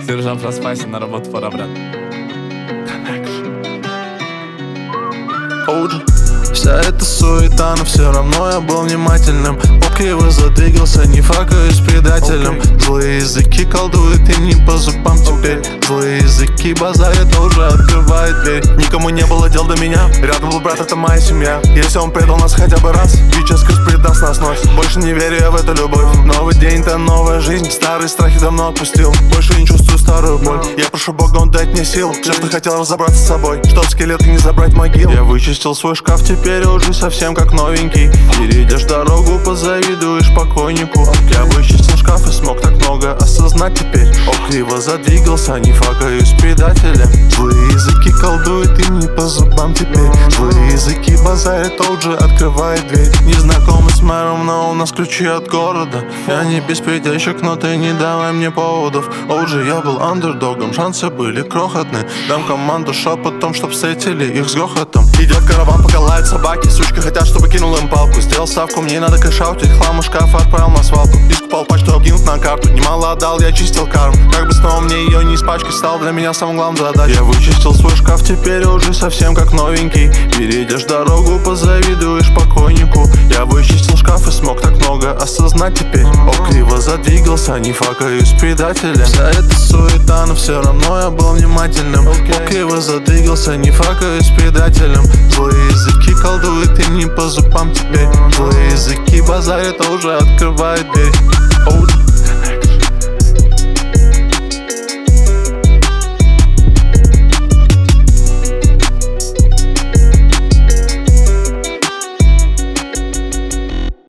Сержант, проспайся, на работу пора, брат. Вся эта суета, но все равно я был внимательным. Криво задвигался, не факаю с предателем. Злые языки колдуют и не по зубам теперь. Злые языки базарят, уже открывает дверь. Никому не было дел до меня, рядом был брат, это моя семья. Если он предал нас хотя бы раз, сейчас сквозь предаст нас ночь. Больше не верю я в эту любовь. Новый день-то новая жизнь, старые страхи давно отпустил. Больше не чувствую старую боль. Я прошу Бога, он дать мне сил. Все, что хотел, разобраться с собой, чтоб скелеты не забрать могил. Я вычистил свой шкаф, теперь уже совсем как новенький. Перейдешь дорогу, позавидуешь покойнику. Я вычистил шкаф и смог так много осознать теперь. Криво задвигался, не факаю с предателем. Злые языки колдуют и не по зубам теперь. Злые языки базарят, тот же открывает дверь. Незнакомый с мэром, но у нас ключи от города. Я не беспредельщик, но ты не давай мне поводов. Я был андердогом, шансы были крохотны. Дам команду шепотом, чтоб встретили их с грохотом. Идет караван, пока лают собаки. Сучка хотят, чтобы кинул им палку. Сделал ставку, мне надо кэшаутить. Хлам и шкаф отправил на свалку. Искупал пачку, обкинут на карту. Немало отдал, я чистил карму. Как бы снова мне ее не испачкать, стал для меня самым главным задачей. Я вычистил свой шкаф, теперь уже совсем как новенький. Перейдешь дорогу, позавидуешь покойнику. Я вычистил шкаф и смог так много осознать теперь. Криво задвигался, не факаю с предателем. Вся эта суета, но все равно я был внимательным. Криво задвигался, не факаю с предателем. Злые языки колдуют и не по зубам теперь. Злые языки базарят, уже открывает дверь.